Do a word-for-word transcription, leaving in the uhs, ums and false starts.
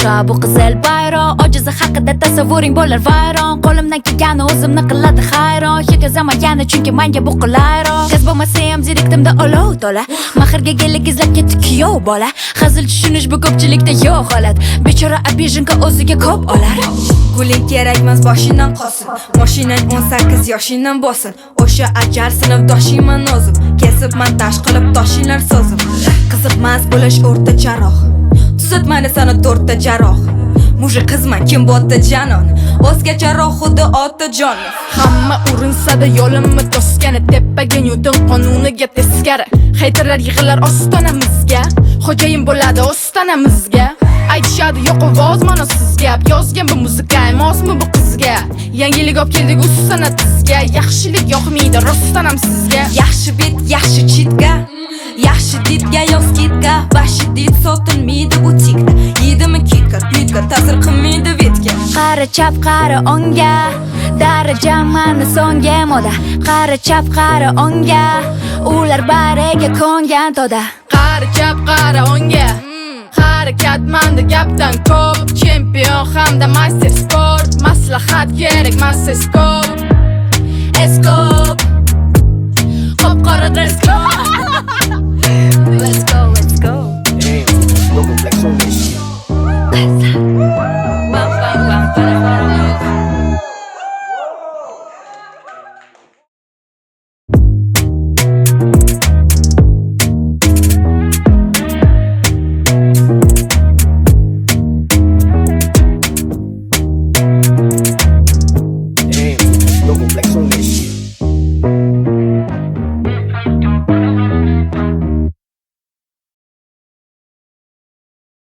boshqa bu qizil bayroq. Ojizi haqida tasavvuring bo'lar vayron. Qo'limdan kelgani o'zimni qiladi hayron. Hech zamagani chunki menga bu qulayroq. Qiz bo'lmasa ham zerikdimda olov to'la. Mahrga gellik izlab ketdi kuyov bola. Hazil tushunish bu ko'pchilikda yo'q holat. Bechora abijinka o'ziga ko'p olar. Guling kerakmas boshingdan qolsin. Mashinang o'n sakkiz yoshingdan bo'lsin. O'sha ajar sinfdoshingman o'zim. Kesib montaj qilib toshinglar so'zim. Qiziqmas bo'lish o'rta jarroh. Tuzatmani sana to'rtta jarroh. Mujik qizman kim bo'tdi janon. O'zga jarroh xuddi otajon. Hamma urinsada yo'limni to'sgani tepaga Nyuton qonuniga teskari. Haterlar yig'lar ostonamizga. Xo'jayin bo'ladi ostonamizga. Aytishadi yo'q ovoz mana sizga. Yozgan bu muzika emosmi bu qizga. Yangilik olib keldik u san'atingizga. Yaxshilik yoqmaydi rostdan ham sizga. Yaxshi bit, yaxshi chitga. Yaxshi ditga yoz kitga. Bashi dit sotilmaydi butikda. Yedimi kitka, pitka, ta'sir qilmaydi vitga. Qara chap qara onga, daraja mani songa moda. Qara chap qara onga, ular bariga ko'ngan to'da. Qara chap qara onga. Harakat manda gapdan ko'p. Chempion hamda master sport. Maslahat kerak master skop. Eskop. Hop qara dress code. Let's go, let's go. Damn, local flex on this.